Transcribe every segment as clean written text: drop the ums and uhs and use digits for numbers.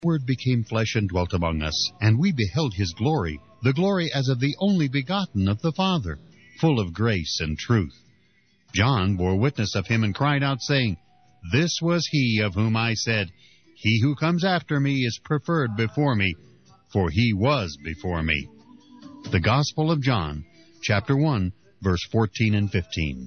Word became flesh and dwelt among us, and we beheld his glory, the glory as of the only begotten of the Father, full of grace and truth. John bore witness of him and cried out, saying, This was he of whom I said, He who comes after me is preferred before me, for he was before me. The Gospel of John, chapter 1, verse 14 and 15.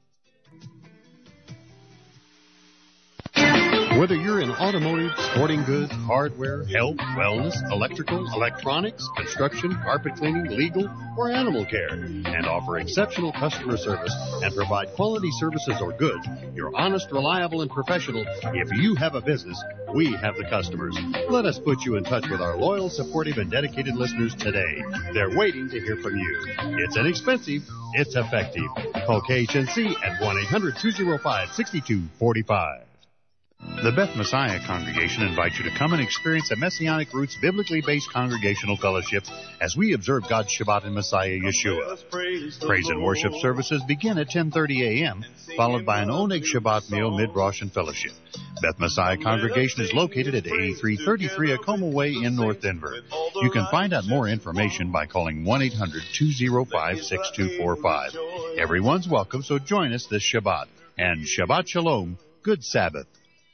Whether you're in automotive, sporting goods, hardware, health, wellness, electrical, electronics, construction, carpet cleaning, legal, or animal care, and offer exceptional customer service and provide quality services or goods, you're honest, reliable, and professional. If you have a business, we have the customers. Let us put you in touch with our loyal, supportive, and dedicated listeners today. They're waiting to hear from you. It's inexpensive. It's effective. Call KHNC at 1-800-205-6245. The Beth Messiah Congregation invites you to come and experience a Messianic Roots biblically based congregational fellowship as we observe God's Shabbat in Messiah Yeshua. Praise and worship services begin at 10:30 a.m., followed by an Oneg Shabbat meal, mid-Rosh, and fellowship. Beth Messiah Congregation is located at 8333 Acoma Way in North Denver. You can find out more information by calling 1-800-205-6245. Everyone's welcome, so join us this Shabbat. And Shabbat Shalom, good Sabbath.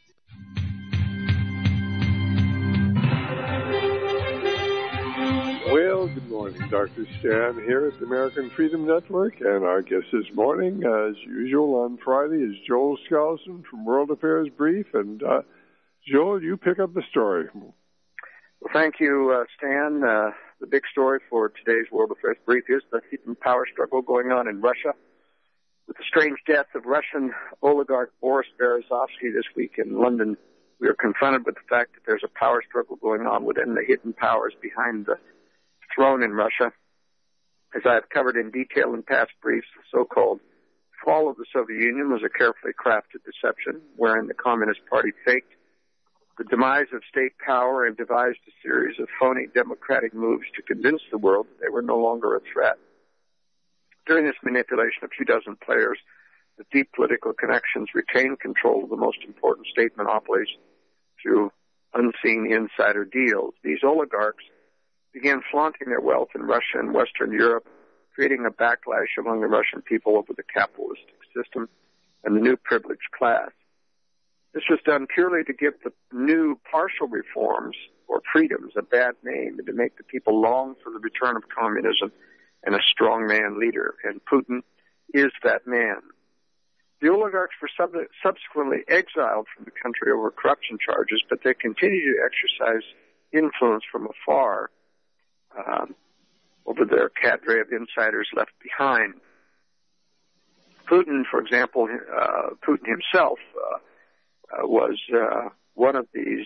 Well, good morning. Dr. Stan here at the American Freedom Network, and our guest this morning, as usual on Friday, is Joel Skousen from World Affairs Brief. And Joel, you pick up the story. Well, thank you, Stan. The big story for today's World Affairs Brief is the hidden power struggle going on in Russia. With the strange death of Russian oligarch Boris Berezovsky this week in London, we are confronted with the fact that there's a power struggle going on within the hidden powers behind the throne in Russia. As I have covered in detail in past briefs, the so-called fall of the Soviet Union was a carefully crafted deception wherein the Communist Party faked the demise of state power and devised a series of phony democratic moves to convince the world that they were no longer a threat. During this manipulation, a few dozen players with deep political connections retained control of the most important state monopolies through unseen insider deals. These oligarchs began flaunting their wealth in Russia and Western Europe, creating a backlash among the Russian people over the capitalistic system and the new privileged class. This was done purely to give the new partial reforms or freedoms a bad name and to make the people long for the return of communism and a strongman leader, and Putin is that man. The oligarchs were subsequently exiled from the country over corruption charges, but they continue to exercise influence from afar over their cadre of insiders left behind. Putin, for example, Putin himself was one of these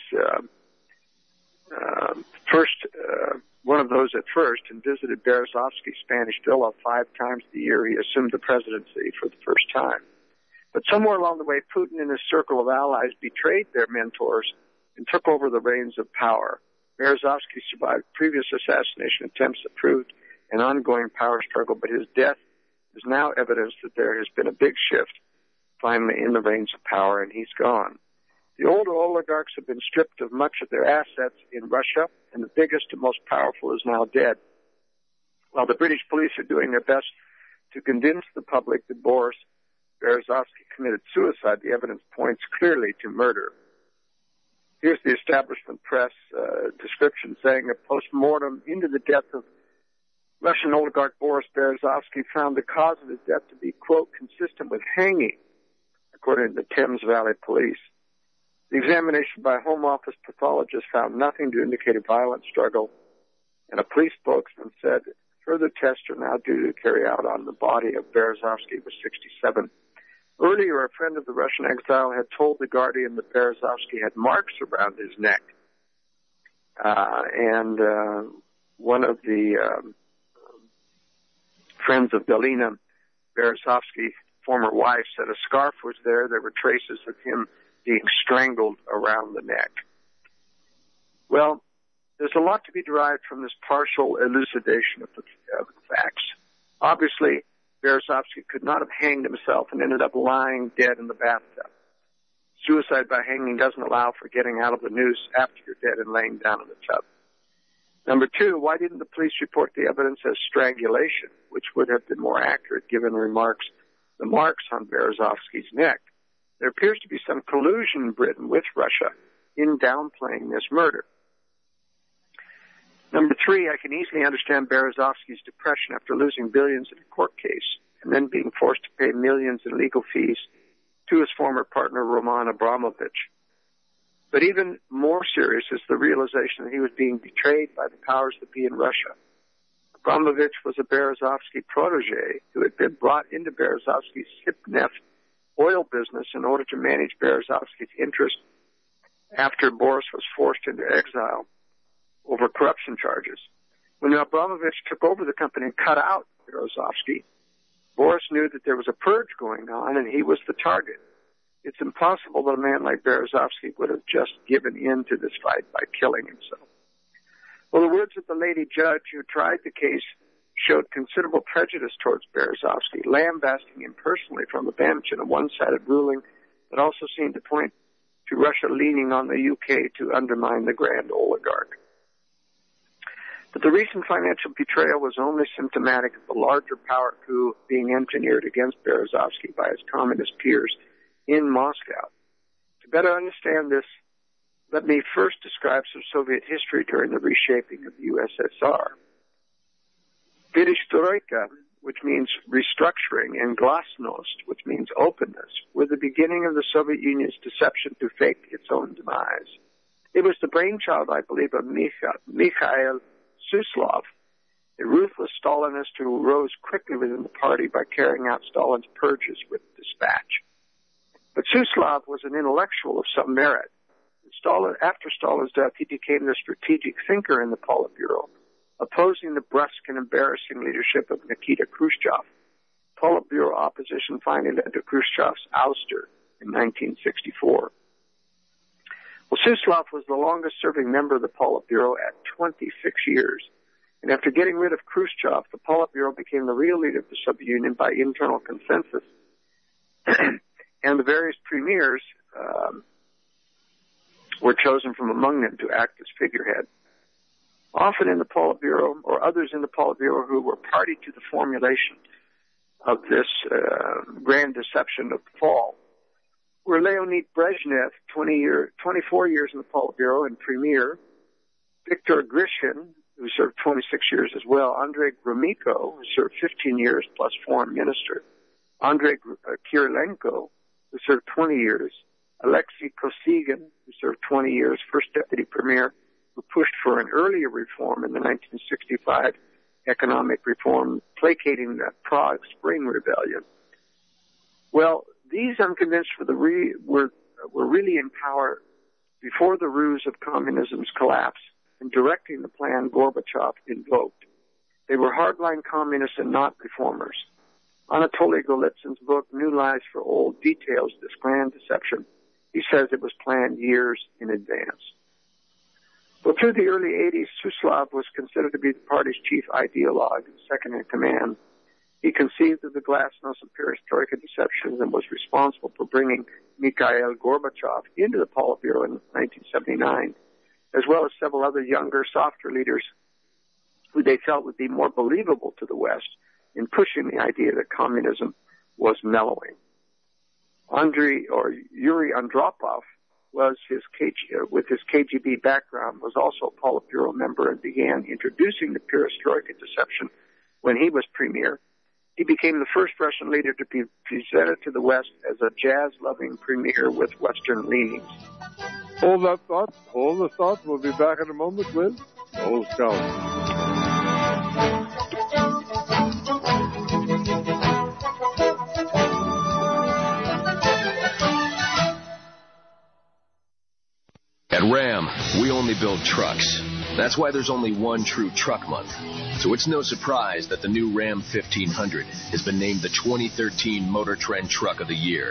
one of those at first, and visited Berezovsky's Spanish villa 5 times the year he assumed the presidency for the first time. But somewhere along the way, Putin and his circle of allies betrayed their mentors and took over the reins of power. Berezovsky survived previous assassination attempts that proved an ongoing power struggle, but his death is now evidence that there has been a big shift finally in the reins of power, and he's gone. The older oligarchs have been stripped of much of their assets in Russia, and the biggest and most powerful is now dead. While the British police are doing their best to convince the public that Boris Berezovsky committed suicide, the evidence points clearly to murder. Here's the establishment press description saying a post-mortem into the death of Russian oligarch Boris Berezovsky found the cause of his death to be, quote, consistent with hanging, according to the Thames Valley Police. The examination by a Home Office pathologist found nothing to indicate a violent struggle, and a police spokesman said further tests are now due to carry out on the body of Berezovsky, who was 67. Earlier, a friend of the Russian exile had told The Guardian that Berezovsky had marks around his neck. And one of the friends of Galina Berezovsky, former wife, said a scarf was there. There were traces of him being strangled around the neck. Well, there's a lot to be derived from this partial elucidation of the facts. Obviously, Berezovsky could not have hanged himself and ended up lying dead in the bathtub. Suicide by hanging doesn't allow for getting out of the noose after you're dead and laying down in the tub. Number two, why didn't the police report the evidence as strangulation, which would have been more accurate given the marks on Berezovsky's neck? There appears to be some collusion in Britain with Russia in downplaying this murder. Number three, I can easily understand Berezovsky's depression after losing billions in a court case and then being forced to pay millions in legal fees to his former partner, Roman Abramovich. But even more serious is the realization that he was being betrayed by the powers that be in Russia. Abramovich was a Berezovsky protege who had been brought into Berezovsky's Sipneft oil business in order to manage Berezovsky's interest after Boris was forced into exile over corruption charges. When Abramovich took over the company and cut out Berezovsky, Boris knew that there was a purge going on and he was the target. It's impossible that a man like Berezovsky would have just given in to this fight by killing himself. Well, the words of the lady judge who tried the case showed considerable prejudice towards Berezovsky, lambasting him personally from the bench in a one-sided ruling that also seemed to point to Russia leaning on the UK to undermine the grand oligarch. But the recent financial betrayal was only symptomatic of the larger power coup being engineered against Berezovsky by his communist peers in Moscow. To better understand this, let me first describe some Soviet history during the reshaping of the USSR. Perestroika, which means restructuring, and glasnost, which means openness, were the beginning of the Soviet Union's deception to fake its own demise. It was the brainchild, I believe, of Mikhail Suslov, a ruthless Stalinist who rose quickly within the party by carrying out Stalin's purges with dispatch. But Suslov was an intellectual of some merit. After Stalin's death, he became the strategic thinker in the Politburo, opposing the brusque and embarrassing leadership of Nikita Khrushchev. Politburo opposition finally led to Khrushchev's ouster in 1964. Well, Suslov was the longest-serving member of the Politburo at 26 years. And after getting rid of Khrushchev, the Politburo became the real leader of the Soviet Union by internal consensus. And the various premiers were chosen from among them to act as figurehead. Often in the Politburo, or others in the Politburo who were party to the formulation of this grand deception of the fall, were Leonid Brezhnev, 24 years in the Politburo and premier, Viktor Grishin, who served 26 years as well, Andrei Gromyko, who served 15 years plus foreign minister, Andrei Kirilenko, who served 20 years, Alexei Kosygin, who served 20 years, first deputy premier, who pushed for an earlier reform in the 1965 economic reform, placating the Prague Spring Rebellion. Well, these, I'm convinced, were really in power before the ruse of communism's collapse and directing the plan Gorbachev invoked. They were hardline communists and not reformers. Anatoly Golitsyn's book, New Lies for Old, details this grand deception. He says it was planned years in advance. Well, through the early 80s, Suslov was considered to be the party's chief ideologue and second in command. He conceived of the glasnost and perestroika deceptions and was responsible for bringing Mikhail Gorbachev into the Politburo in 1979, as well as several other younger, softer leaders who they felt would be more believable to the West in pushing the idea that communism was mellowing. Yuri Andropov with his KGB background, was also a Politburo member and began introducing the perestroika deception when he was premier. He became the first Russian leader to be presented to the West as a jazz-loving premier with Western leanings. Hold the thought. We'll be back in a moment with Joel Skousen. At Ram, we only build trucks. That's why there's only one true truck month. So it's no surprise that the new Ram 1500 has been named the 2013 Motor Trend Truck of the Year.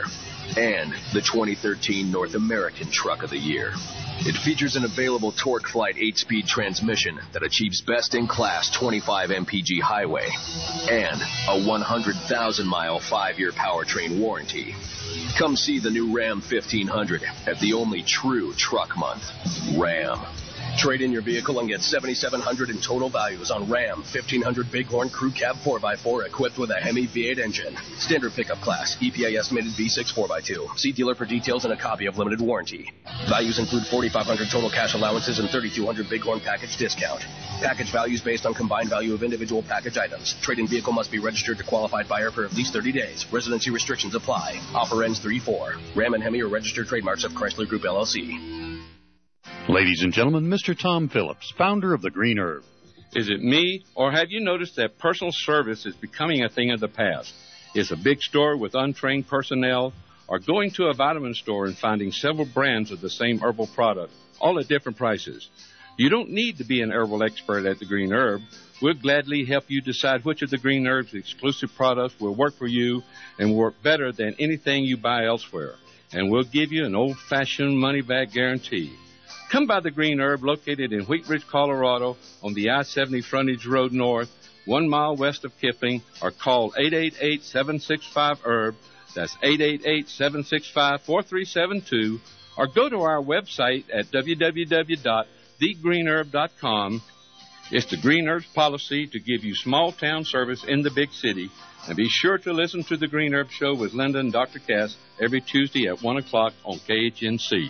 and the 2013 North American Truck of the Year. It features an available TorqueFlite 8-speed transmission that achieves best-in-class 25 mpg highway and a 100,000-mile 5-year powertrain warranty. Come see the new Ram 1500 at the only true truck month, Ram. Trade in your vehicle and get $7,700 in total values on Ram 1500 Bighorn Crew Cab 4x4 equipped with a Hemi V8 engine. Standard pickup class, EPA estimated V6 4x2. See dealer for details and a copy of limited warranty. Values include $4,500 total cash allowances and $3,200 Bighorn package discount. Package values based on combined value of individual package items. Trade-in vehicle must be registered to qualified buyer for at least 30 days. Residency restrictions apply. Offer ends 3/4. Ram and Hemi are registered trademarks of Chrysler Group, LLC. Ladies and gentlemen, Mr. Tom Phillips, founder of The Green Herb. Is it me, or have you noticed that personal service is becoming a thing of the past? Is a big store with untrained personnel, or going to a vitamin store and finding several brands of the same herbal product, all at different prices? You don't need to be an herbal expert at The Green Herb. We'll gladly help you decide which of The Green Herb's exclusive products will work for you and work better than anything you buy elsewhere. And we'll give you an old-fashioned money-back guarantee. Come by The Green Herb, located in Wheat Ridge, Colorado, on the I-70 Frontage Road North, 1 mile west of Kipling, or call 888-765-HERB. That's 888-765-4372, or go to our website at www.thegreenherb.com. It's The Green Herb's policy to give you small-town service in the big city. And be sure to listen to The Green Herb Show with Linda and Dr. Cass every Tuesday at 1 o'clock on KHNC.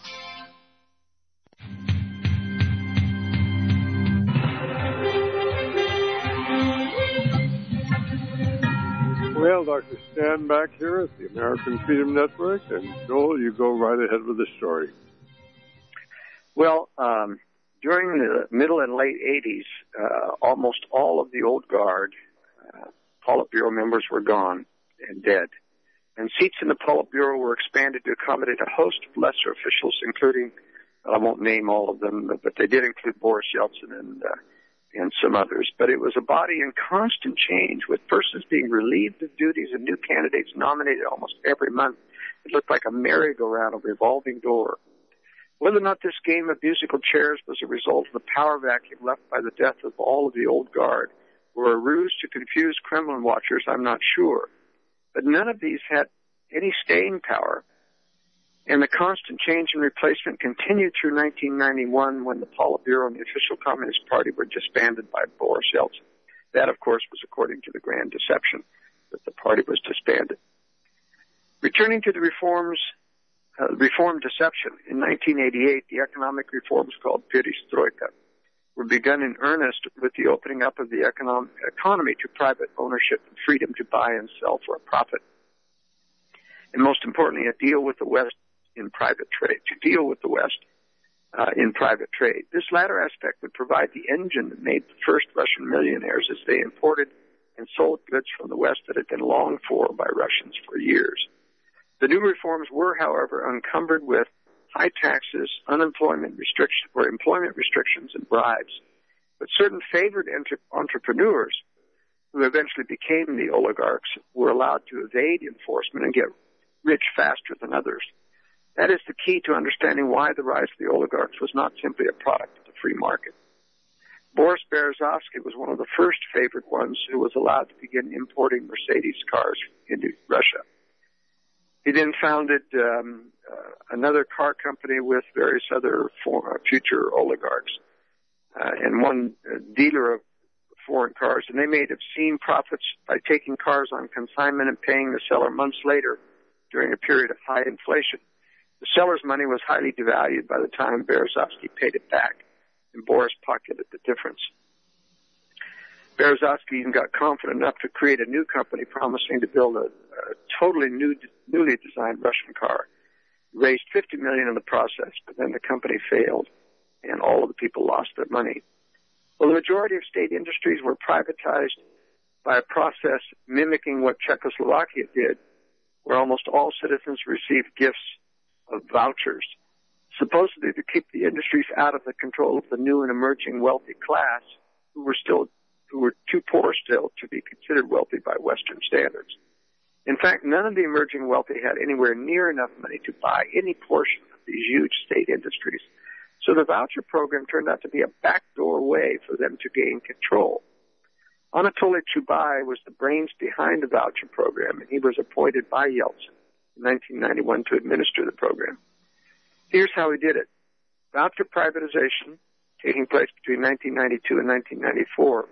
Well, Dr. Stan back here at the American Freedom Network, and Joel, you go right ahead with the story. Well, during the middle and late 80s, almost all of the old guard Politburo members were gone and dead. And seats in the Politburo were expanded to accommodate a host of lesser officials, including, I won't name all of them, but they did include Boris Yeltsin and some others. But it was a body in constant change, with persons being relieved of duties and new candidates nominated almost every month. It looked like a merry-go-round, a revolving door. Whether or not this game of musical chairs was a result of the power vacuum left by the death of all of the old guard, or a ruse to confuse Kremlin watchers, I'm not sure. But none of these had any staying power, and the constant change and replacement continued through 1991, when the Politburo and the official Communist Party were disbanded by Boris Yeltsin. That, of course, was according to the grand deception that the party was disbanded. Returning to the reform deception, in 1988, the economic reforms called Perestroika were begun in earnest with the opening up of the economy to private ownership and freedom to buy and sell for a profit. And most importantly, a deal with the West in private trade, in private trade. This latter aspect would provide the engine that made the first Russian millionaires, as they imported and sold goods from the West that had been longed for by Russians for years. The new reforms were, however, encumbered with high taxes, employment restrictions, and bribes. But certain favored entrepreneurs, who eventually became the oligarchs, were allowed to evade enforcement and get rich faster than others. That is the key to understanding why the rise of the oligarchs was not simply a product of the free market. Boris Berezovsky was one of the first favored ones who was allowed to begin importing Mercedes cars into Russia. He then founded another car company with various other future oligarchs and one dealer of foreign cars, and they made obscene profits by taking cars on consignment and paying the seller months later during a period of high inflation. The seller's money was highly devalued by the time Berezovsky paid it back, and Boris pocketed the difference. Berezovsky even got confident enough to create a new company promising to build a totally newly designed Russian car. He raised $50 million in the process, but then the company failed, and all of the people lost their money. Well, the majority of state industries were privatized by a process mimicking what Czechoslovakia did, where almost all citizens received gifts of vouchers, supposedly to keep the industries out of the control of the new and emerging wealthy class, who were too poor still to be considered wealthy by Western standards. In fact, none of the emerging wealthy had anywhere near enough money to buy any portion of these huge state industries. So the voucher program turned out to be a backdoor way for them to gain control. Anatoly Chubai was the brains behind the voucher program, and he was appointed by Yeltsin in 1991 to administer the program. Here's how he did it. Voucher privatization, taking place between 1992 and 1994,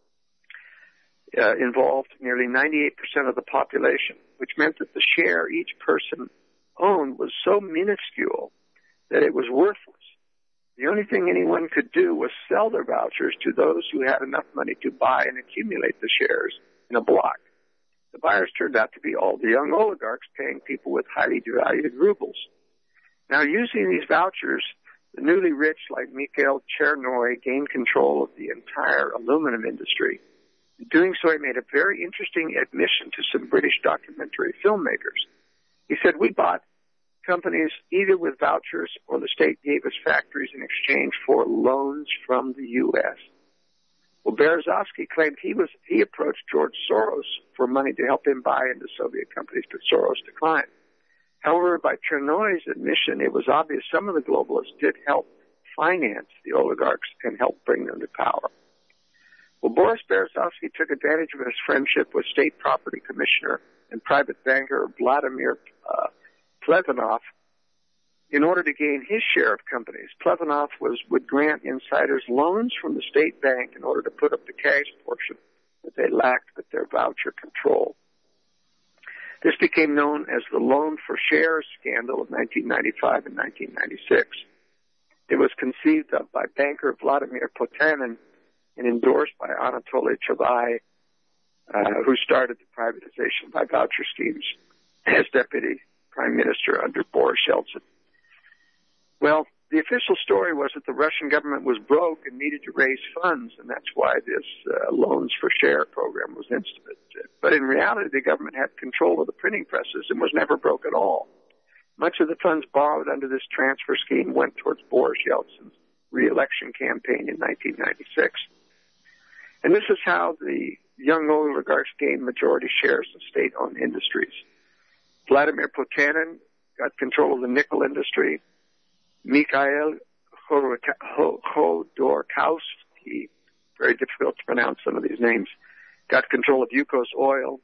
involved nearly 98% of the population, which meant that the share each person owned was so minuscule that it was worthless. The only thing anyone could do was sell their vouchers to those who had enough money to buy and accumulate the shares in a block. The buyers turned out to be all the young oligarchs paying people with highly devalued rubles. Now, using these vouchers, the newly rich like Mikhail Chernoy gained control of the entire aluminum industry. In doing so, he made a very interesting admission to some British documentary filmmakers. He said, "We bought companies either with vouchers or the state gave us factories in exchange for loans from the U.S. Well, Berezovsky claimed he approached George Soros for money to help him buy into Soviet companies, but Soros declined. However, by Chernoy's admission, it was obvious some of the globalists did help finance the oligarchs and help bring them to power. Well, Boris Berezovsky took advantage of his friendship with state property commissioner and private banker Vladimir Plevanov in order to gain his share of companies. Plevanov would grant insiders loans from the state bank in order to put up the cash portion that they lacked with their voucher control. This became known as the Loan for Shares scandal of 1995 and 1996. It was conceived of by banker Vladimir Potanin and endorsed by Anatoly Chubai, who started the privatization by voucher schemes as deputy prime minister under Boris Yeltsin. Well, the official story was that the Russian government was broke and needed to raise funds, and that's why this loans for share program was instituted. But in reality, the government had control of the printing presses and was never broke at all. Much of the funds borrowed under this transfer scheme went towards Boris Yeltsin's re-election campaign in 1996. And this is how the young oligarchs gained majority shares of state-owned industries. Vladimir Potanin got control of the nickel industry. Mikhail Khodorkovsky, very difficult to pronounce some of these names, got control of Yukos Oil.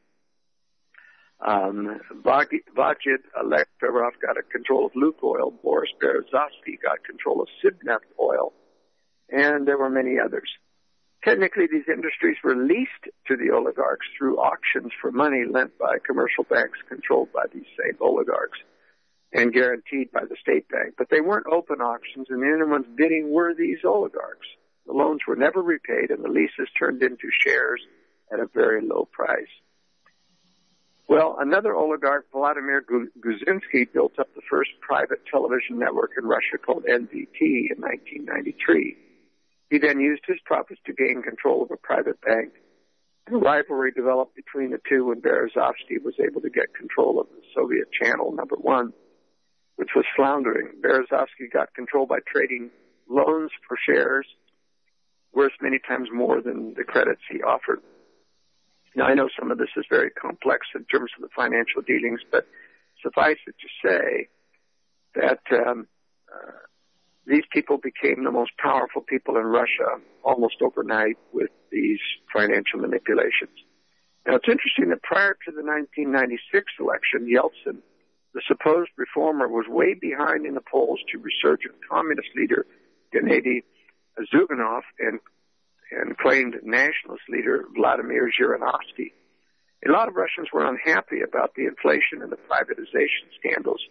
Vagid Alekperov got control of Lukoil. Boris Berezovsky got control of Sibneft Oil. And there were many others. Technically, these industries were leased to the oligarchs through auctions for money lent by commercial banks controlled by these same oligarchs and guaranteed by the state bank. But they weren't open auctions, and the only ones bidding were these oligarchs. The loans were never repaid, and the leases turned into shares at a very low price. Well, another oligarch, Vladimir Guzinsky, built up the first private television network in Russia called NVT in 1993. He then used his profits to gain control of a private bank. A rivalry developed between the two when Berezovsky was able to get control of the Soviet channel number 1, which was floundering. Berezovsky got control by trading loans for shares worth many times more than the credits he offered. Now, I know some of this is very complex in terms of the financial dealings, but suffice it to say that these people became the most powerful people in Russia almost overnight with these financial manipulations. Now, it's interesting that prior to the 1996 election, Yeltsin, the supposed reformer, was way behind in the polls to resurgent communist leader Gennady Zyuganov and claimed nationalist leader Vladimir Zhirinovsky. A lot of Russians were unhappy about the inflation and the privatization scandals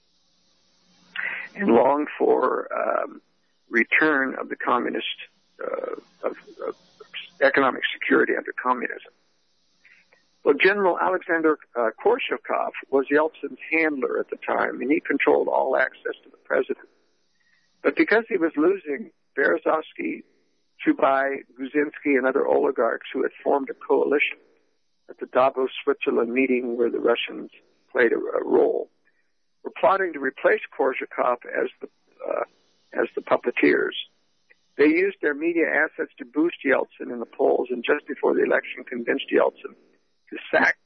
and longed for return of the communist of economic security under communism. Well, General Alexander Korshakov was Yeltsin's handler at the time, and he controlled all access to the president. But because he was losing, Berezovsky, Chubai, Guzinsky, and other oligarchs who had formed a coalition at the Davos, Switzerland meeting where the Russians played a role, were plotting to replace Korshakov as the puppeteers. They used their media assets to boost Yeltsin in the polls, and just before the election convinced Yeltsin to sack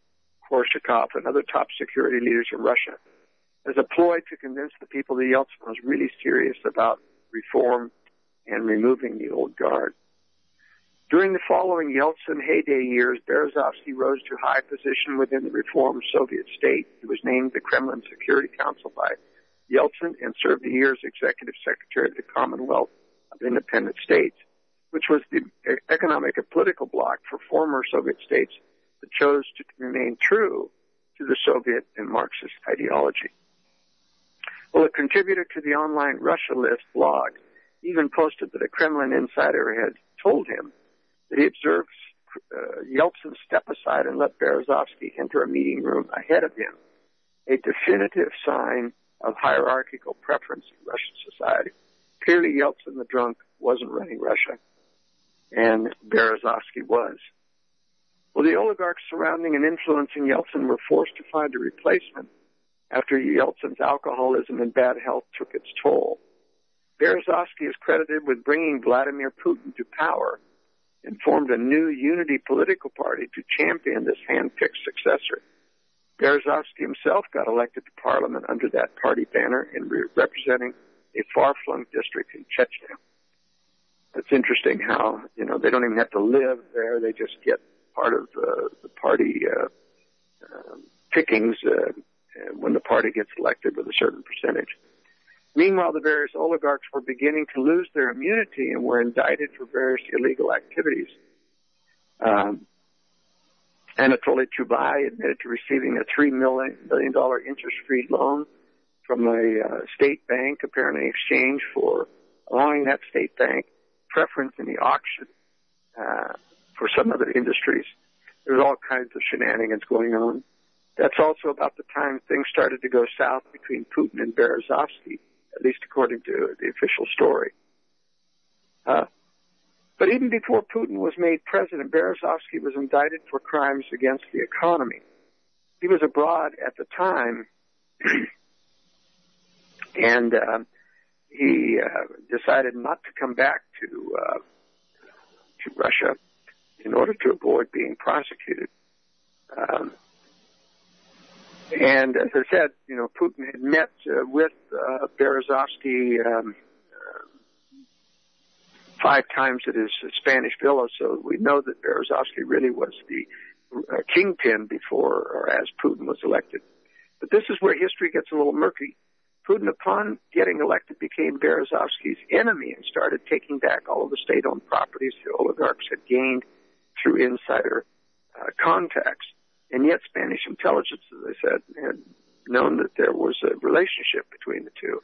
Korshakov, and other top security leaders in Russia as a ploy to convince the people that Yeltsin was really serious about reform and removing the old guard. During the following Yeltsin heyday years, Berezovsky rose to high position within the reformed Soviet state. He was named the Kremlin Security Council by Yeltsin and served a year as executive secretary of the Commonwealth of Independent States, which was the economic and political bloc for former Soviet states that chose to remain true to the Soviet and Marxist ideology. Well, a contributor to the online Russia List blog even posted that a Kremlin insider had told him that he observed Yeltsin step aside and let Berezovsky enter a meeting room ahead of him, a definitive sign of hierarchical preference in Russian society. Clearly, Yeltsin the drunk wasn't running Russia, and Berezovsky was. Well, the oligarchs surrounding and influencing Yeltsin were forced to find a replacement after Yeltsin's alcoholism and bad health took its toll. Berezovsky is credited with bringing Vladimir Putin to power and formed a new unity political party to champion this hand-picked successor. Berezovsky himself got elected to parliament under that party banner and representing a far-flung district in Chechnya. It's interesting how, they don't even have to live there. They just get part of the party pickings when the party gets elected with a certain percentage. Meanwhile, the various oligarchs were beginning to lose their immunity and were indicted for various illegal activities. Anatoly Chubai admitted to receiving a $3 million interest-free loan from a state bank, apparently in exchange for allowing that state bank preference in the auction for some other industries. There's all kinds of shenanigans going on. That's also about the time things started to go south between Putin and Berezovsky, at least according to the official story. But even before Putin was made president, Berezovsky was indicted for crimes against the economy. He was abroad at the time, and he decided not to come back to Russia in order to avoid being prosecuted. And as I said, Putin had met with Berezovsky 5 times at his Spanish villa, so we know that Berezovsky really was the kingpin before or as Putin was elected. But this is where history gets a little murky. Putin, upon getting elected, became Berezovsky's enemy and started taking back all of the state-owned properties the oligarchs had gained through insider contacts. And yet Spanish intelligence, as I said, had known that there was a relationship between the two.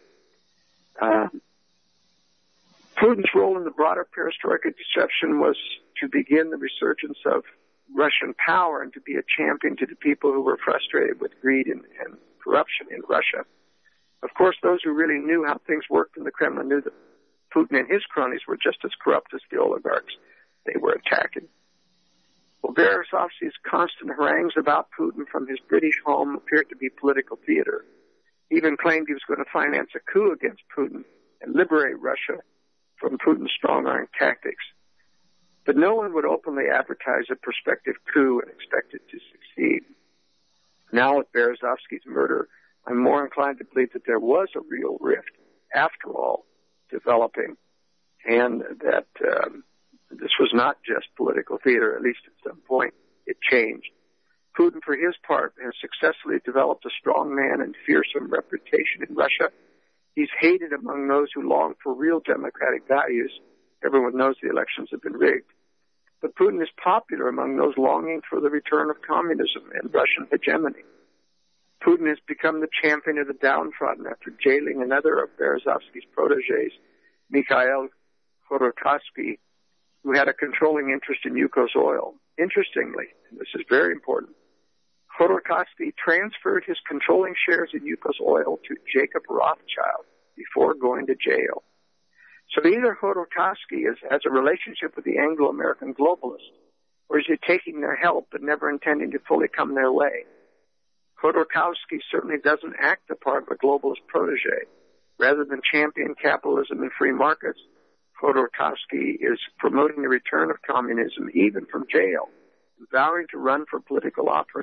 Putin's role in the broader perestroika deception was to begin the resurgence of Russian power and to be a champion to the people who were frustrated with greed and corruption in Russia. Of course, those who really knew how things worked in the Kremlin knew that Putin and his cronies were just as corrupt as the oligarchs they were attacking. Well, Berezovsky's constant harangues about Putin from his British home appeared to be political theater. He even claimed he was going to finance a coup against Putin and liberate Russia from Putin's strong-arm tactics. But no one would openly advertise a prospective coup and expect it to succeed. Now, with Berezovsky's murder, I'm more inclined to believe that there was a real rift, after all, developing, and that this was not just political theater, at least at some point. It changed. Putin, for his part, has successfully developed a strongman and fearsome reputation in Russia. He's hated among those who long for real democratic values. Everyone knows the elections have been rigged. But Putin is popular among those longing for the return of communism and Russian hegemony. Putin has become the champion of the downtrodden after jailing another of Berezovsky's proteges, Mikhail Khodorkovsky, who had a controlling interest in Yukos oil. Interestingly, and this is very important, Khodorkovsky transferred his controlling shares in Yukos oil to Jacob Rothschild before going to jail. So either Khodorkovsky has a relationship with the Anglo-American globalists, or is he taking their help but never intending to fully come their way? Khodorkovsky certainly doesn't act the part of a globalist protege. Rather than champion capitalism and free markets, Khodorkovsky is promoting the return of communism even from jail, vowing to run for political office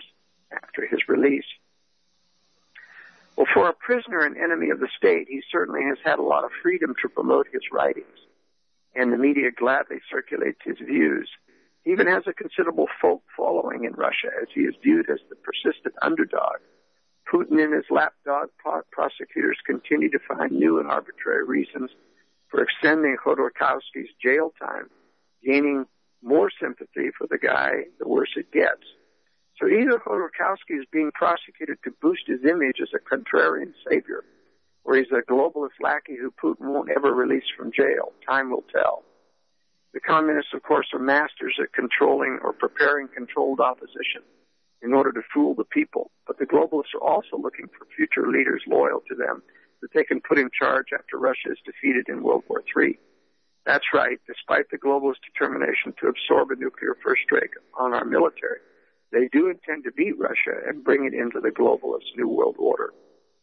after his release. Well, for a prisoner and enemy of the state, he certainly has had a lot of freedom to promote his writings, and the media gladly circulates his views. He even has a considerable folk following in Russia, as he is viewed as the persistent underdog. Putin and his lapdog prosecutors continue to find new and arbitrary reasons for extending Khodorkovsky's jail time, gaining more sympathy for the guy the worse it gets. So either Khodorkovsky is being prosecuted to boost his image as a contrarian savior, or he's a globalist lackey who Putin won't ever release from jail. Time will tell. The communists, of course, are masters at controlling or preparing controlled opposition in order to fool the people. But the globalists are also looking for future leaders loyal to them that they can put in charge after Russia is defeated in World War III. That's right. Despite the globalist determination to absorb a nuclear first strike on our military, they do intend to beat Russia and bring it into the globalist New World Order.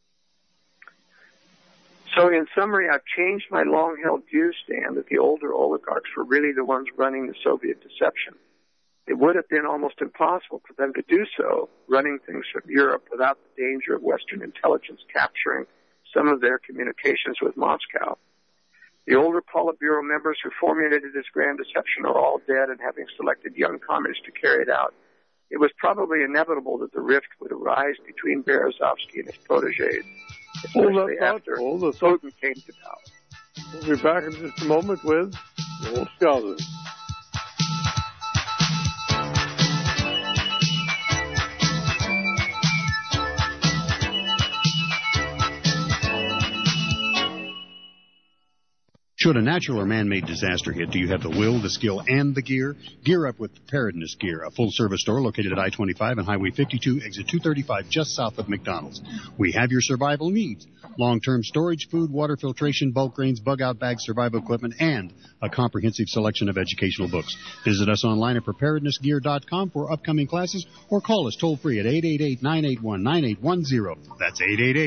So in summary, I've changed my long-held view, Stan, that the older oligarchs were really the ones running the Soviet deception. It would have been almost impossible for them to do so, running things from Europe without the danger of Western intelligence capturing some of their communications with Moscow. The older Politburo members who formulated this grand deception are all dead, and having selected young communists to carry it out, it was probably inevitable that the rift would arise between Berezovsky and his protégés, especially after Putin came to power. We'll be back in just a moment with Joel Skousen. Should a natural or man-made disaster hit, do you have the will, the skill, and the gear? Gear up with Preparedness Gear, a full-service store located at I-25 and Highway 52, exit 235, just south of McDonald's. We have your survival needs. Long-term storage, food, water filtration, bulk grains, bug-out bags, survival equipment, and a comprehensive selection of educational books. Visit us online at preparednessgear.com for upcoming classes or call us toll-free at 888-981-9810. That's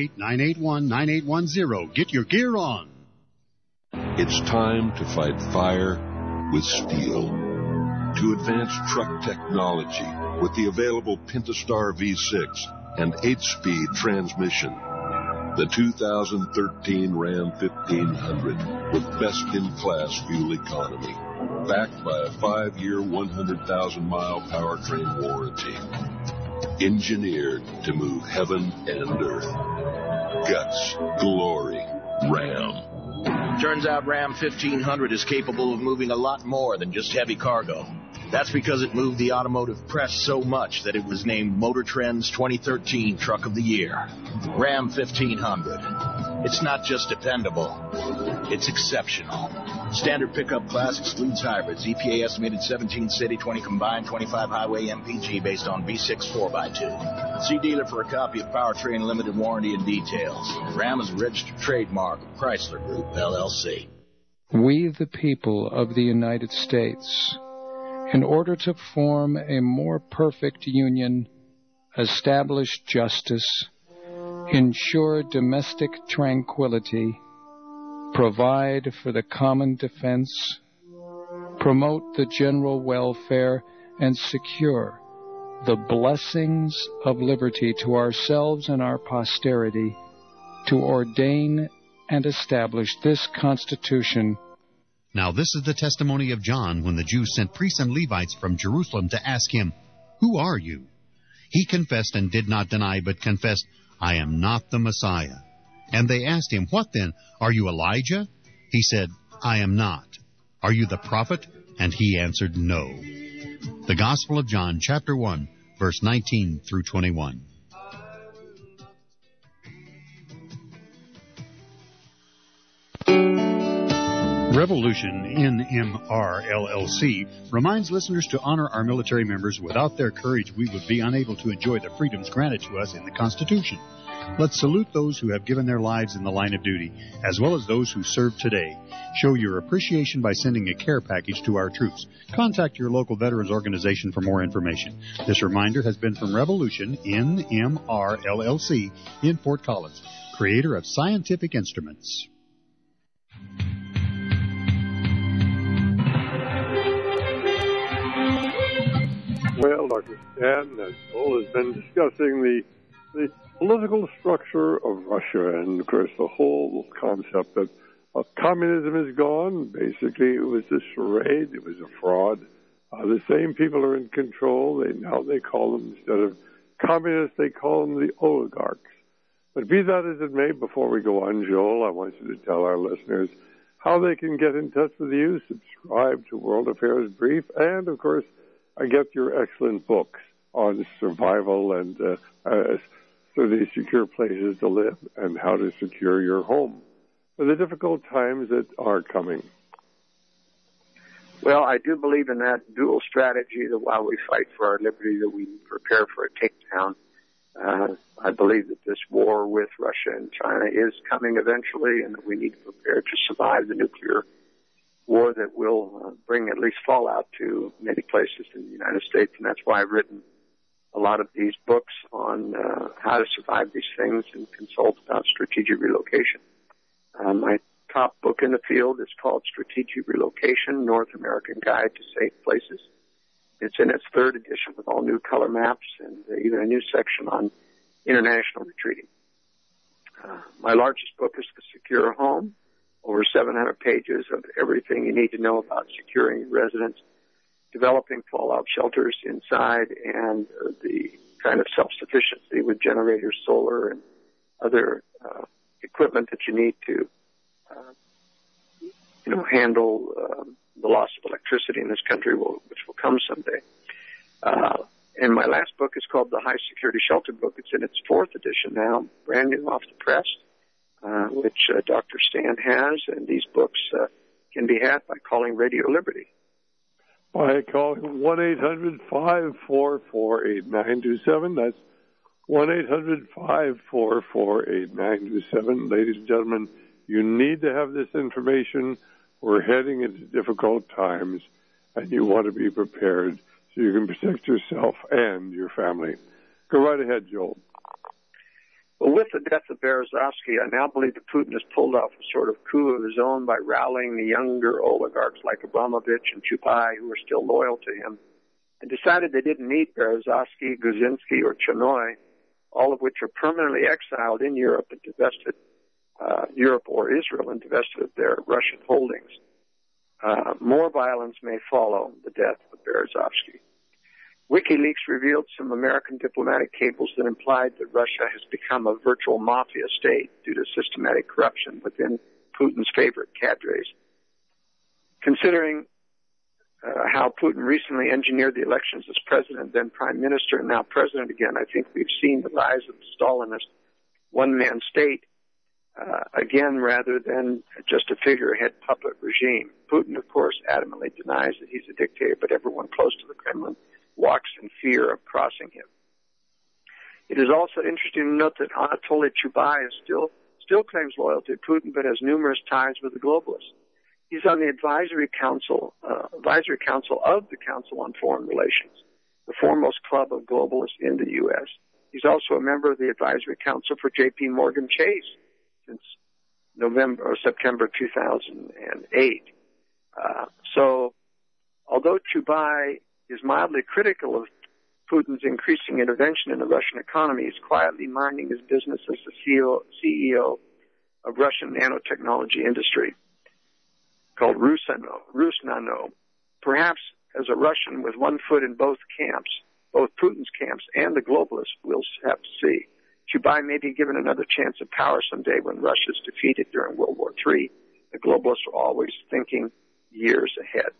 888-981-9810. Get your gear on. It's time to fight fire with steel. To advance truck technology with the available Pentastar V6 and 8-speed transmission. The 2013 Ram 1500 with best-in-class fuel economy. Backed by a 5-year, 100,000-mile powertrain warranty. Engineered to move heaven and earth. Guts, glory, Ram. Turns out Ram 1500 is capable of moving a lot more than just heavy cargo. That's because it moved the automotive press so much that it was named Motor Trend's 2013 Truck of the Year. Ram 1500. It's not just dependable, it's exceptional. Standard pickup class excludes hybrids. EPA estimated 17 city, 20 combined, 25 highway MPG based on V6 4x2. See dealer for a copy of Powertrain Limited Warranty and details. Ram is a registered trademark of Chrysler Group, LLC. We, the people of the United States, in order to form a more perfect union, establish justice, ensure domestic tranquility, provide for the common defense, promote the general welfare, and secure the blessings of liberty to ourselves and our posterity, to ordain and establish this Constitution. Now this is the testimony of John when the Jews sent priests and Levites from Jerusalem to ask him, "Who are you?" He confessed and did not deny, but confessed, "I am not the Messiah." And they asked him, "What then? Are you Elijah?" He said, "I am not." "Are you the prophet?" And he answered, "No." The Gospel of John, chapter 1, verse 19 through 21. Revolution NMR LLC reminds listeners to honor our military members. Without their courage, we would be unable to enjoy the freedoms granted to us in the Constitution. Let's salute those who have given their lives in the line of duty, as well as those who serve today. Show your appreciation by sending a care package to our troops. Contact your local veterans organization for more information. This reminder has been from Revolution NMR LLC in Fort Collins, creator of Scientific Instruments. Well, Dr. Stan, Joel has been discussing the political structure of Russia and, of course, the whole concept that communism is gone. Basically, it was a charade. It was a fraud. The same people are in control. They call them, instead of communists, they call them the oligarchs. But be that as it may, before we go on, Joel, I want you to tell our listeners how they can get in touch with you, subscribe to World Affairs Brief, and, of course, get your excellent books on survival and 30 secure places to live and how to secure your home for the difficult times that are coming. Well, I do believe in that dual strategy that while we fight for our liberty, that we prepare for a takedown. I believe that this war with Russia and China is coming eventually, and that we need to prepare to survive the nuclear war that will bring at least fallout to many places in the United States. And that's why I've written a lot of these books on how to survive these things and consult about strategic relocation. My top book in the field is called Strategic Relocation, North American Guide to Safe Places. It's in its third edition with all new color maps and even a new section on international retreating. My largest book is The Secure Home, over 700 pages of everything you need to know about securing your residence, developing fallout shelters inside, and the kind of self-sufficiency with generators, solar, and other equipment that you need to handle the loss of electricity in this country, which will come someday. And my last book is called The High Security Shelter Book. It's in its fourth edition now, brand new off the press, which Dr. Stan has. And these books can be had by calling Radio Liberty. By calling 1-800-544-8927. That's 1-800-544-8927. Ladies and gentlemen, you need to have this information. We're heading into difficult times, and you want to be prepared so you can protect yourself and your family. Go right ahead, Joel. Well, with the death of Berezovsky, I now believe that Putin has pulled off a sort of coup of his own by rallying the younger oligarchs like Abramovich and Chubai, who are still loyal to him, and decided they didn't need Berezovsky, Guzinski, or Chenoy, all of which are permanently exiled in Europe and divested Europe or Israel and divested of their Russian holdings. More violence may follow the death of Berezovsky. WikiLeaks revealed some American diplomatic cables that implied that Russia has become a virtual mafia state due to systematic corruption within Putin's favorite cadres. Considering how Putin recently engineered the elections as president, then prime minister, and now president again, I think we've seen the rise of the Stalinist one-man state again, rather than just a figurehead puppet regime. Putin, of course, adamantly denies that he's a dictator, but everyone close to the Kremlin walks in fear of crossing him. It is also interesting to note that Anatoly Chubai still claims loyalty to Putin, but has numerous ties with the globalists. He's on the advisory council of the Council on Foreign Relations, the foremost club of globalists in the U.S. He's also a member of the advisory council for J.P. Morgan Chase since September 2008. So, although Chubai is mildly critical of Putin's increasing intervention in the Russian economy, he's quietly minding his business as the CEO of Russian nanotechnology industry called Rusnano. Perhaps as a Russian with one foot in both camps, both Putin's camps and the globalists, we'll have to see. Chubai may be given another chance of power someday when Russia is defeated during World War III. The globalists are always thinking years ahead.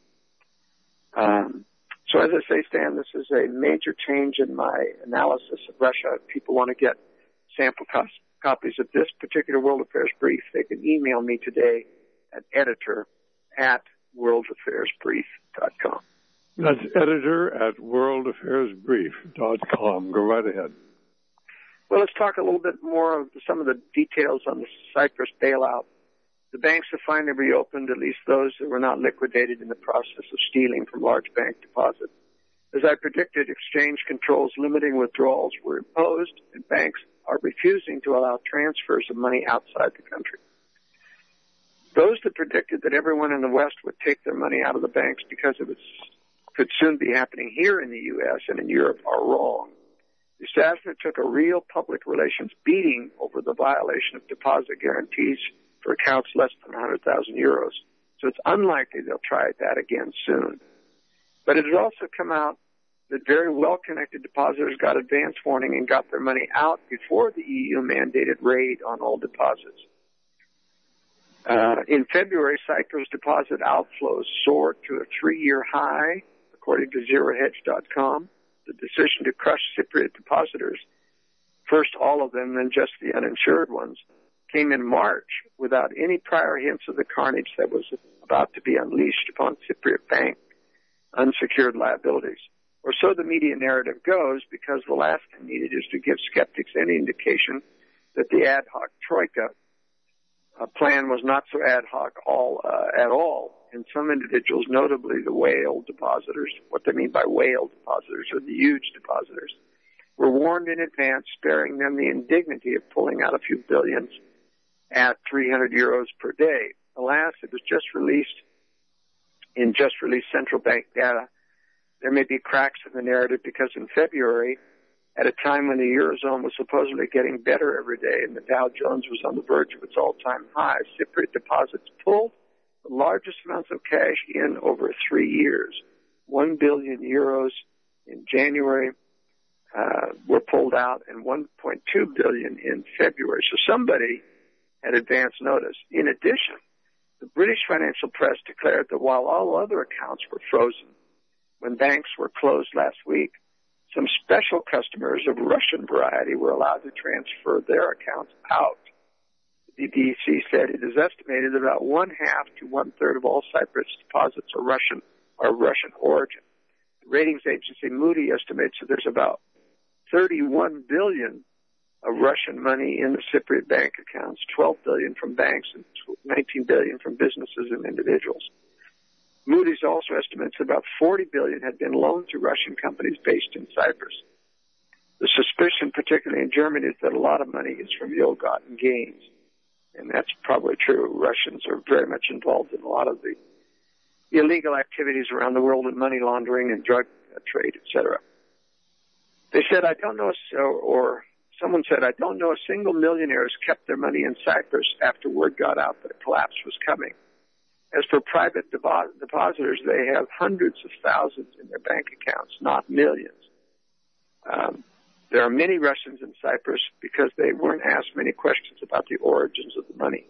So as I say, Stan, this is a major change in my analysis of Russia. If people want to get sample copies of this particular World Affairs Brief, they can email me today at editor@worldaffairsbrief.com. That's editor@worldaffairsbrief.com. Go right ahead. Well, let's talk a little bit more of some of the details on the Cyprus bailout. The banks have finally reopened, at least those that were not liquidated in the process of stealing from large bank deposits. As I predicted, exchange controls limiting withdrawals were imposed, and banks are refusing to allow transfers of money outside the country. Those that predicted that everyone in the West would take their money out of the banks because of its could soon be happening here in the U.S. and in Europe are wrong. The establishment took a real public relations beating over the violation of deposit guarantees for accounts less than 100,000 euros. So it's unlikely they'll try that again soon. But it has also come out that very well-connected depositors got advance warning and got their money out before the EU-mandated raid on all deposits. In February, Cyprus deposit outflows soared to a 3-year high, according to ZeroHedge.com. The decision to crush Cypriot depositors, first all of them, then just the uninsured ones, came in March without any prior hints of the carnage that was about to be unleashed upon Cypriot bank unsecured liabilities. Or so the media narrative goes, because the last thing needed is to give skeptics any indication that the ad hoc troika plan was not so ad hoc at all. And some individuals, notably the whale depositors, what they mean by whale depositors are the huge depositors, were warned in advance, sparing them the indignity of pulling out a few billions at 300 euros per day. Alas, it was just released central bank data. There may be cracks in the narrative because in February, at a time when the Eurozone was supposedly getting better every day and the Dow Jones was on the verge of its all-time high, Cypriot deposits pulled the largest amounts of cash in over 3 years. 1 billion euros in January were pulled out and 1.2 billion in February. So somebody had advance notice. In addition, the British financial press declared that while all other accounts were frozen when banks were closed last week, some special customers of Russian variety were allowed to transfer their accounts out. The BBC said it is estimated that about 1/2 to 1/3 of all Cyprus deposits are of Russian origin. The ratings agency Moody estimates that there's about 31 billion of Russian money in the Cypriot bank accounts, 12 billion from banks and 19 billion from businesses and individuals. Moody's also estimates about 40 billion had been loaned to Russian companies based in Cyprus. The suspicion, particularly in Germany, is that a lot of money is from ill-gotten gains. And that's probably true. Russians are very much involved in a lot of the illegal activities around the world in money laundering and drug trade, etc. They said, someone said, I don't know a single millionaire has kept their money in Cyprus after word got out that a collapse was coming. As for private depositors, they have hundreds of thousands in their bank accounts, not millions. There are many Russians in Cyprus because they weren't asked many questions about the origins of the money.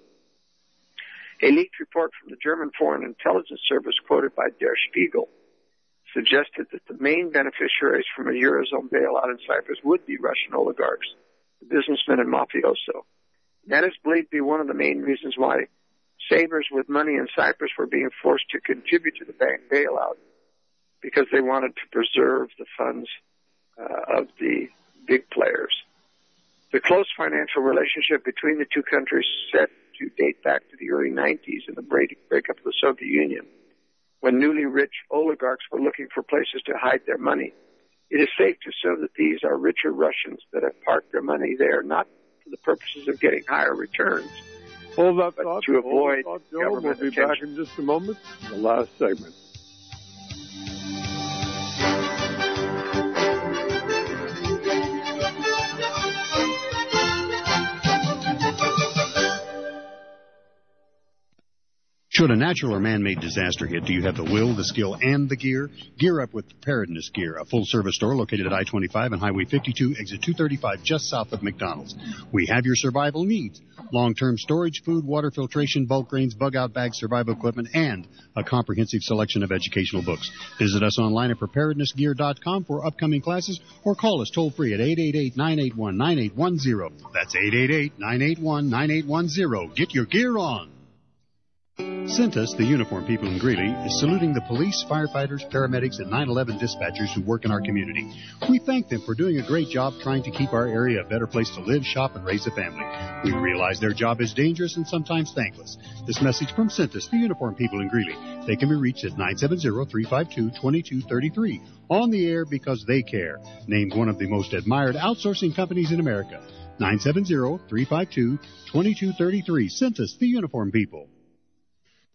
A leaked report from the German Foreign Intelligence Service, quoted by Der Spiegel, suggested that the main beneficiaries from a Eurozone bailout in Cyprus would be Russian oligarchs, businessmen and mafioso. That is believed to be one of the main reasons why savers with money in Cyprus were being forced to contribute to the bank bailout, because they wanted to preserve the funds of the big players. The close financial relationship between the two countries set to date back to the early 90s and the breakup of the Soviet Union, when newly rich oligarchs were looking for places to hide their money. It is safe to assume that these are richer Russians that have parked their money there, not for the purposes of getting higher returns, Hold that but thought, to avoid Joe. government We'll be attention. back in just a moment. The last segment. Should a natural or man-made disaster hit, do you have the will, the skill, and the gear? Gear up with Preparedness Gear, a full-service store located at I-25 and Highway 52, exit 235, just south of McDonald's. We have your survival needs. Long-term storage, food, water filtration, bulk grains, bug-out bags, survival equipment, and a comprehensive selection of educational books. Visit us online at preparednessgear.com for upcoming classes or call us toll-free at 888-981-9810. That's 888-981-9810. Get your gear on. Cintas, the uniform people in Greeley, is saluting the police, firefighters, paramedics, and 911 dispatchers who work in our community. We thank them for doing a great job trying to keep our area a better place to live, shop, and raise a family. We realize their job is dangerous and sometimes thankless. This message from Cintas, the uniform people in Greeley. They can be reached at 970-352-2233. On the air because they care. Named one of the most admired outsourcing companies in America. 970-352-2233. Cintas, the uniform people.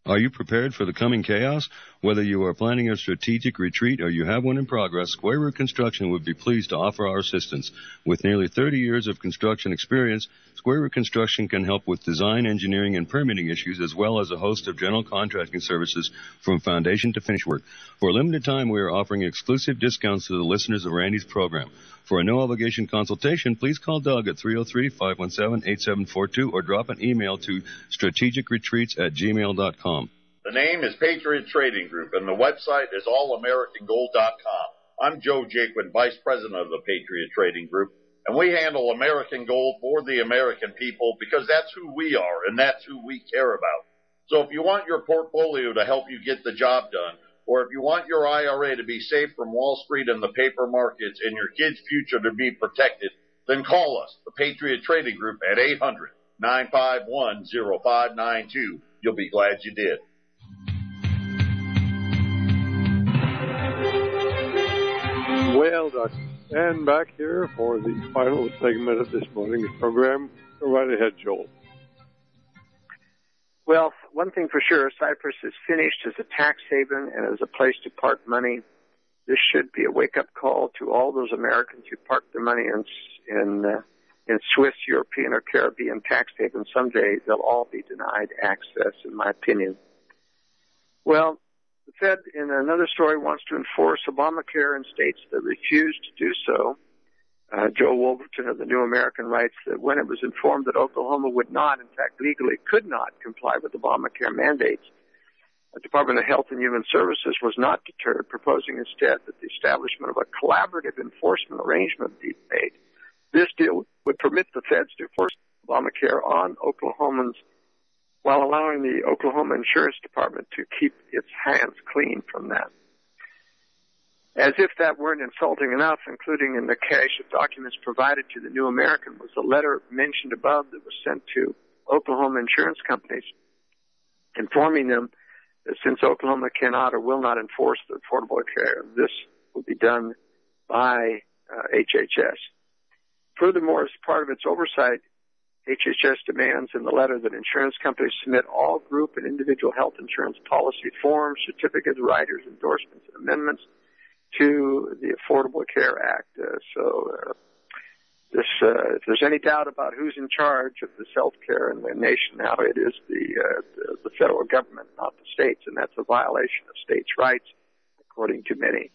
Are you prepared for the coming chaos? Whether you are planning a strategic retreat or you have one in progress, Square Root Construction would be pleased to offer our assistance. With nearly 30 years of construction experience, Square Root Construction can help with design, engineering, and permitting issues, as well as a host of general contracting services from foundation to finish work. For a limited time, we are offering exclusive discounts to the listeners of Randy's program. For a no-obligation consultation, please call Doug at 303-517-8742 or drop an email to strategicretreats@gmail.com. The name is Patriot Trading Group, and the website is allamericangold.com. I'm Joe Jaquin, Vice President of the Patriot Trading Group, and we handle American gold for the American people because that's who we are and that's who we care about. So if you want your portfolio to help you get the job done, or if you want your IRA to be safe from Wall Street and the paper markets and your kids' future to be protected, then call us, the Patriot Trading Group, at 800-951-0592. You'll be glad you did. Well, Dr. Stan back here for the final segment of this morning's program. Go right ahead, Joel. Well, one thing for sure, Cyprus is finished as a tax haven and as a place to park money. This should be a wake-up call to all those Americans who park their money in Swiss, European, or Caribbean tax havens. Someday they'll all be denied access, in my opinion. Well, the Fed, in another story, wants to enforce Obamacare in states that refuse to do so. Joe Wolverton of the New American writes that when it was informed that Oklahoma would not, in fact legally could not, comply with Obamacare mandates, the Department of Health and Human Services was not deterred, proposing instead that the establishment of a collaborative enforcement arrangement be made. This deal would permit the feds to enforce Obamacare on Oklahomans while allowing the Oklahoma Insurance Department to keep its hands clean from that. As if that weren't insulting enough, including in the cache of documents provided to the New American was a letter mentioned above that was sent to Oklahoma insurance companies informing them that since Oklahoma cannot or will not enforce the Affordable Care, this will be done by HHS. Furthermore, as part of its oversight, HHS demands in the letter that insurance companies submit all group and individual health insurance policy forms, certificates, riders, endorsements, and amendments to the Affordable Care Act. If there's any doubt about who's in charge of this health care in the nation now, it is the federal government, not the states, and that's a violation of states' rights, according to many.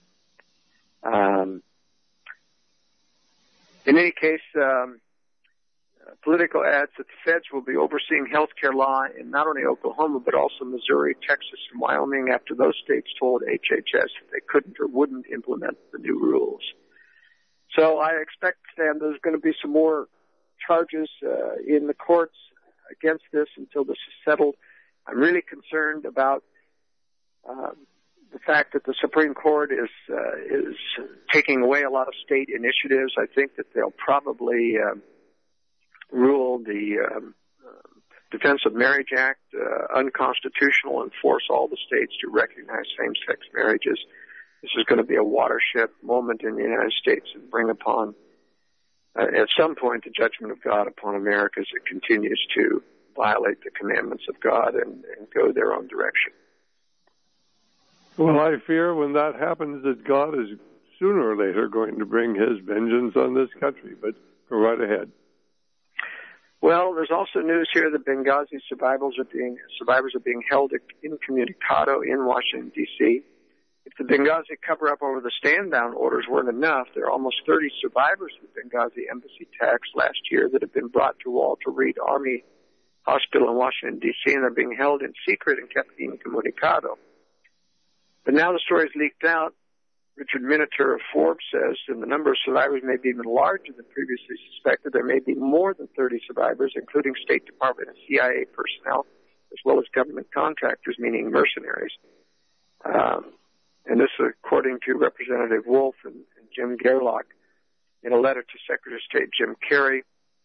In any case, Politico adds that the feds will be overseeing health care law in not only Oklahoma, but also Missouri, Texas, and Wyoming after those states told HHS that they couldn't or wouldn't implement the new rules. So I expect, Stan, there's going to be some more charges in the courts against this until this is settled. I'm really concerned about the fact that the Supreme Court is taking away a lot of state initiatives. I think that they'll probably rule the Defense of Marriage Act unconstitutional and force all the states to recognize same-sex marriages. This is going to be a watershed moment in the United States and bring upon, at some point, the judgment of God upon America as it continues to violate the commandments of God and go their own direction. Well, I fear when that happens that God is sooner or later going to bring his vengeance on this country, but go right ahead. Well, there's also news here that Benghazi survivors are being held incommunicado in Washington, D.C. If the Benghazi cover-up over the stand-down orders weren't enough, there are almost 30 survivors of the Benghazi embassy attacks last year that have been brought to Walter Reed Army Hospital in Washington, D.C., and they're being held in secret and kept incommunicado. But now the story's leaked out. Richard Miniter of Forbes says, and the number of survivors may be even larger than previously suspected. There may be more than 30 survivors, including State Department and CIA personnel, as well as government contractors, meaning mercenaries. And this is according to Representative Wolf and Jim Gerlach in a letter to Secretary of State Jim Kerry.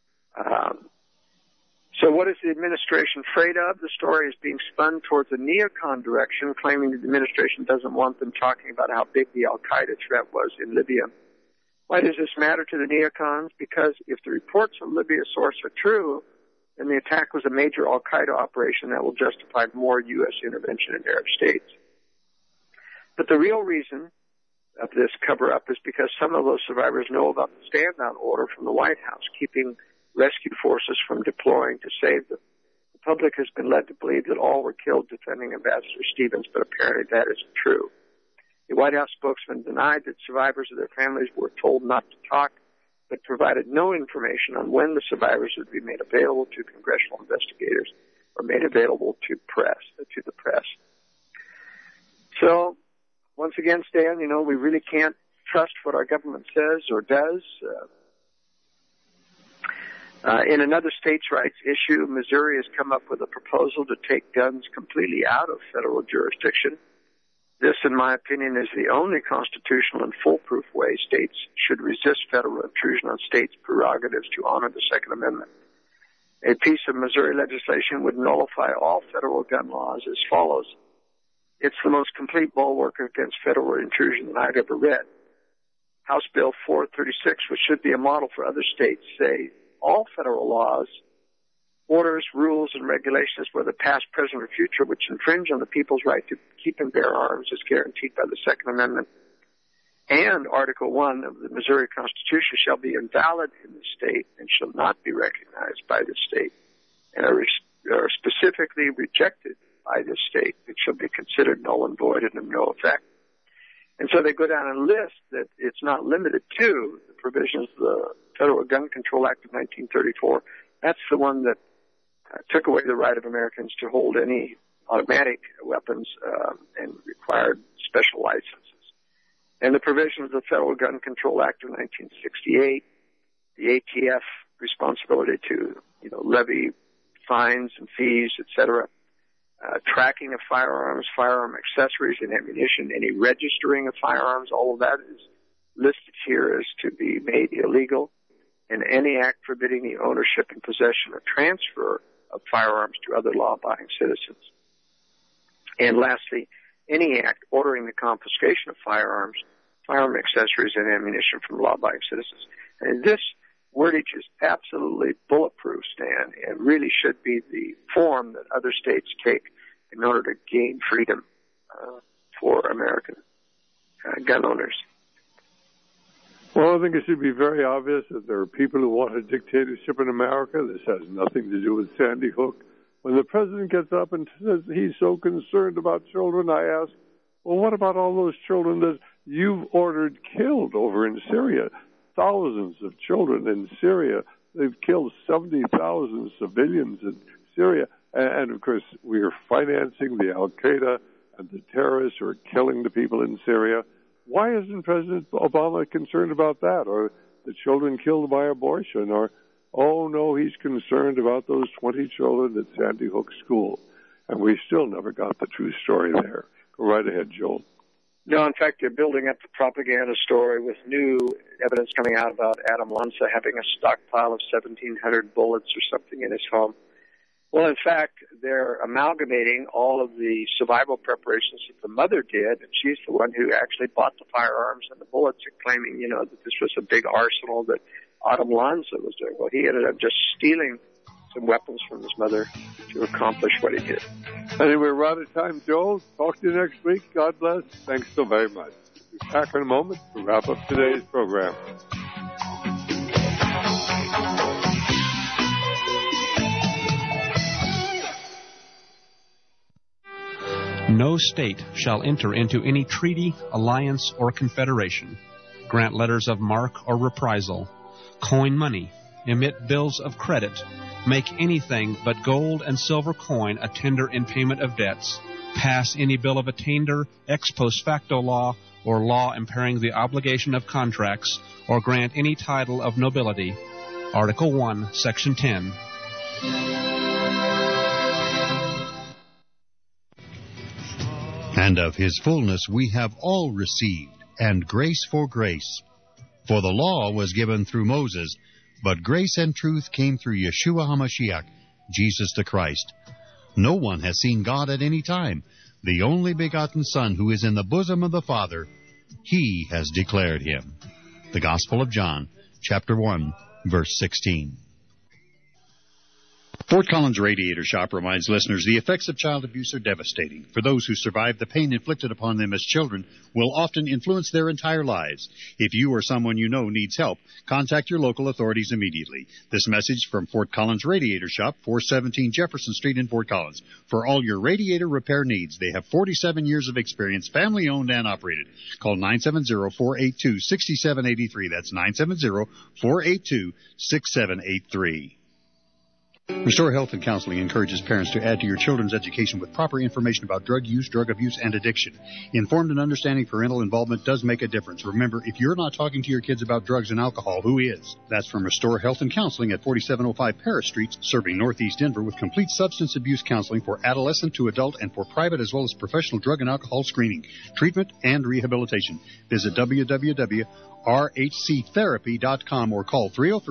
So what is the administration afraid of? The story is being spun towards a neocon direction, claiming that the administration doesn't want them talking about how big the al-Qaeda threat was in Libya. Why does this matter to the neocons? Because if the reports from Libya source are true, then the attack was a major al-Qaeda operation that will justify more U.S. intervention in Arab states. But the real reason of this cover-up is because some of those survivors know about the stand-down order from the White House, keeping rescue forces from deploying to save them. The public has been led to believe that all were killed defending Ambassador Stevens, but apparently that isn't true. The White House spokesman denied that survivors or their families were told not to talk, but provided no information on when the survivors would be made available to congressional investigators or made available to the press. So, once again, Stan, we really can't trust what our government says or does. In another states' rights issue, Missouri has come up with a proposal to take guns completely out of federal jurisdiction. This, in my opinion, is the only constitutional and foolproof way states should resist federal intrusion on states' prerogatives to honor the Second Amendment. A piece of Missouri legislation would nullify all federal gun laws as follows. It's the most complete bulwark against federal intrusion that I've ever read. House Bill 436, which should be a model for other states, say all federal laws, orders, rules, and regulations, whether past, present, or future, which infringe on the people's right to keep and bear arms as guaranteed by the Second Amendment and Article 1 of the Missouri Constitution shall be invalid in the state and shall not be recognized by the state and are specifically rejected by the state. It shall be considered null and void and of no effect. And so they go down and list that it's not limited to the provisions of the Federal Gun Control Act of 1934. That's the one that took away the right of Americans to hold any automatic weapons and required special licenses. And the provisions of the Federal Gun Control Act of 1968, the ATF responsibility to, levy fines and fees, etc., tracking of firearms, firearm accessories and ammunition, any registering of firearms, all of that is listed here as to be made illegal, and any act forbidding the ownership and possession or transfer of firearms to other law-abiding citizens. And lastly, any act ordering the confiscation of firearms, firearm accessories, and ammunition from law-abiding citizens. And this wordage is absolutely bulletproof, Stan, and really should be the form that other states take in order to gain freedom for American gun owners. Well, I think it should be very obvious that there are people who want a dictatorship in America. This has nothing to do with Sandy Hook. When the president gets up and says he's so concerned about children, I ask, well, what about all those children that you've ordered killed over in Syria? Thousands of children in Syria. They've killed 70,000 civilians in Syria. And, of course, we are financing the Al-Qaeda and the terrorists who are killing the people in Syria. Why isn't President Obama concerned about that? Or the children killed by abortion? Or, oh, no, he's concerned about those 20 children at Sandy Hook School. And we still never got the true story there. Go right ahead, Joel. No, in fact, they're building up the propaganda story with new evidence coming out about Adam Lanza having a stockpile of 1,700 bullets or something in his home. Well, in fact, they're amalgamating all of the survival preparations that the mother did, and she's the one who actually bought the firearms and the bullets, and claiming, that this was a big arsenal that Adam Lanza was doing. Well, he ended up just stealing some weapons from his mother to accomplish what he did. Anyway, we're out of time, Joel. Talk to you next week. God bless. Thanks so very much. We'll be back in a moment to wrap up today's program. No state shall enter into any treaty, alliance, or confederation, grant letters of marque or reprisal, coin money, emit bills of credit, make anything but gold and silver coin a tender in payment of debts, pass any bill of attainder, ex post facto law, or law impairing the obligation of contracts, or grant any title of nobility. Article 1, Section 10. And of his fullness we have all received, and grace for grace. For the law was given through Moses, but grace and truth came through Yeshua HaMashiach, Jesus the Christ. No one has seen God at any time. The only begotten Son, who is in the bosom of the Father, He has declared Him. The Gospel of John, chapter 1, verse 16. Fort Collins Radiator Shop reminds listeners the effects of child abuse are devastating. For those who survive, the pain inflicted upon them as children will often influence their entire lives. If you or someone you know needs help, contact your local authorities immediately. This message from Fort Collins Radiator Shop, 417 Jefferson Street in Fort Collins. For all your radiator repair needs, they have 47 years of experience, family-owned and operated. Call 970-482-6783. That's 970-482-6783. Restore Health and Counseling encourages parents to add to your children's education with proper information about drug use, drug abuse, and addiction. Informed and understanding parental involvement does make a difference. Remember, if you're not talking to your kids about drugs and alcohol, who is? That's from Restore Health and Counseling at 4705 Paris Street, serving Northeast Denver with complete substance abuse counseling for adolescent to adult and for private as well as professional drug and alcohol screening, treatment, and rehabilitation. Visit www.rhctherapy.com or call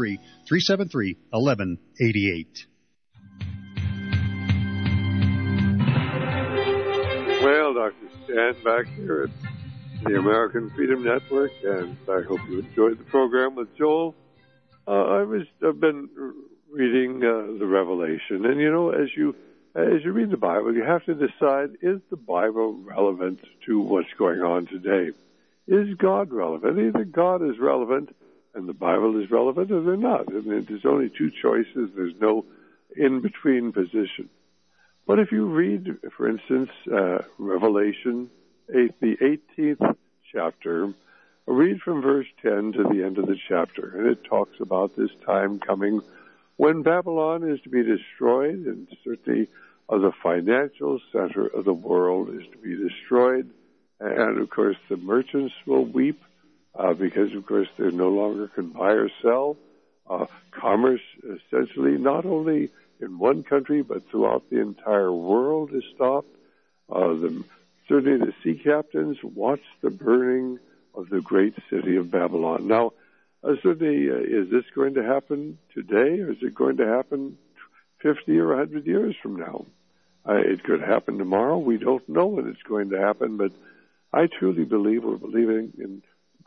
303-373-1188. Well, Dr. Stan back here at the American Freedom Network, and I hope you enjoyed the program with Joel. I've been reading the Revelation, and as you read the Bible, you have to decide: is the Bible relevant to what's going on today? Is God relevant? Either God is relevant and the Bible is relevant, or they're not. I mean, there's only two choices. There's no in-between position. But if you read, for instance, Revelation, the 18th chapter, read from verse 10 to the end of the chapter, and it talks about this time coming when Babylon is to be destroyed, and certainly the financial center of the world is to be destroyed. And, of course, the merchants will weep because, of course, they no longer can buy or sell. Commerce, essentially, not only in one country but throughout the entire world, is stopped. Certainly the sea captains watch the burning of the great city of Babylon. Now, certainly, is this going to happen today, or is it going to happen 50 or 100 years from now? It could happen tomorrow. We don't know when it's going to happen, but I truly believe we're believing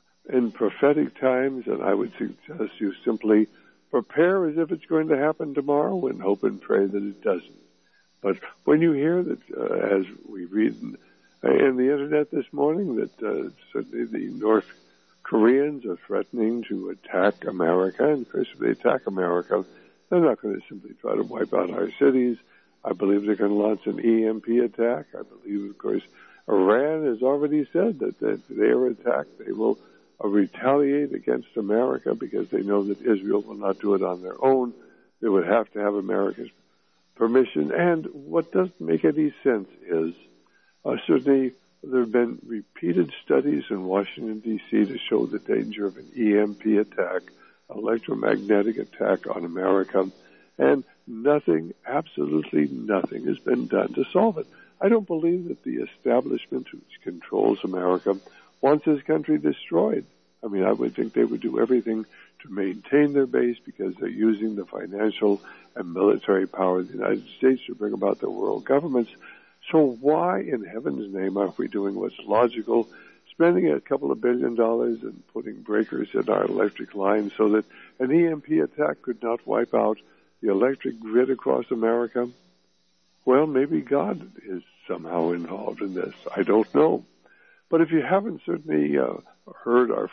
in prophetic times, and I would suggest you simply prepare as if it's going to happen tomorrow and hope and pray that it doesn't. But when you hear that, as we read in the Internet this morning, that certainly the North Koreans are threatening to attack America, and of course if they attack America, they're not going to simply try to wipe out our cities. I believe they're going to launch an EMP attack. I believe, of course, Iran has already said that if they are attacked, they will retaliate against America because they know that Israel will not do it on their own. They would have to have America's permission. And what doesn't make any sense is certainly there have been repeated studies in Washington, D.C. to show the danger of an EMP attack, electromagnetic attack on America, and nothing, absolutely nothing, has been done to solve it. I don't believe that the establishment which controls America wants this country destroyed. I mean, I would think they would do everything to maintain their base because they're using the financial and military power of the United States to bring about their world governments. So why in heaven's name aren't we doing what's logical, spending a couple of $1 billion and putting breakers in our electric lines so that an EMP attack could not wipe out the electric grid across America? Well, maybe God is somehow involved in this. I don't know. But if you haven't certainly heard our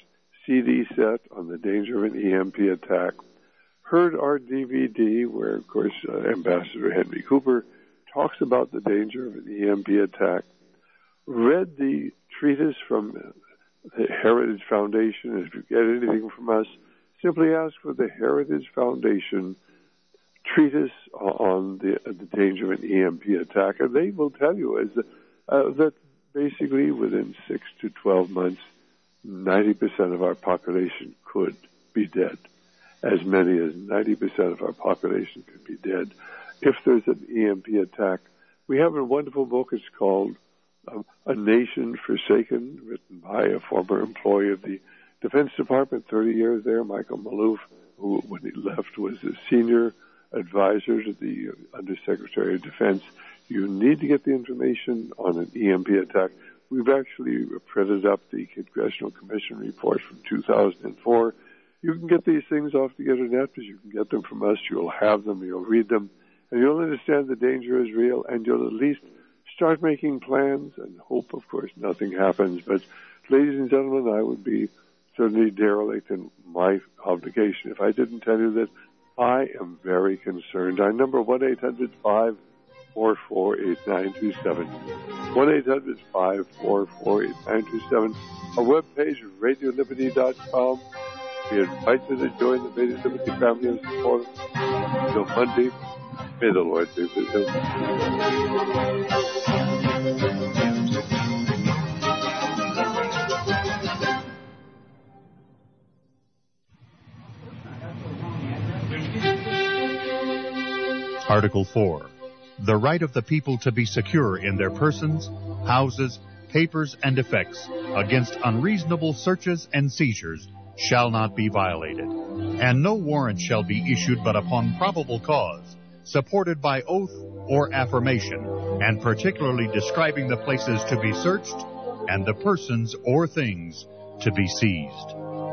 4-CD set on the danger of an EMP attack, heard our DVD where, of course, Ambassador Henry Cooper talks about the danger of an EMP attack, read the treatise from the Heritage Foundation, and if you get anything from us, simply ask for the Heritage Foundation treatise on the danger of an EMP attack, and they will tell you that basically within 6 to 12 months, 90% of our population could be dead. As many as 90% of our population could be dead if there's an EMP attack. We have a wonderful book. It's called A Nation Forsaken, written by a former employee of the Defense Department, 30 years there, Michael Maloof, who, when he left, was a senior advisor to the Undersecretary of Defense. You need to get the information on an EMP attack. We've actually printed up the Congressional Commission report from 2004 You can get these things off the internet, but you can get them from us. You'll have them, you'll read them, and you'll understand the danger is real, and you'll at least start making plans and hope, of course, nothing happens. But, ladies and gentlemen, I would be certainly derelict in my obligation if I didn't tell you that I am very concerned. Our number 1-800-544-8927. 1-800-544-8927. Our webpage, RadioLiberty.com. We invite you to join the Radio Liberty family and support us until Monday. May the Lord be with you. Article 4. The right of the people to be secure in their persons, houses, papers, and effects against unreasonable searches and seizures shall not be violated, and no warrant shall be issued but upon probable cause, supported by oath or affirmation, and particularly describing the places to be searched and the persons or things to be seized.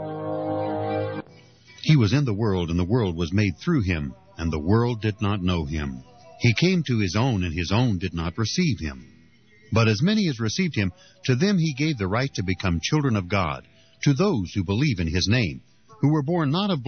He was in the world, and the world was made through him, and the world did not know him. He came to his own, and his own did not receive him. But as many as received him, to them he gave the right to become children of God, to those who believe in his name, who were born not of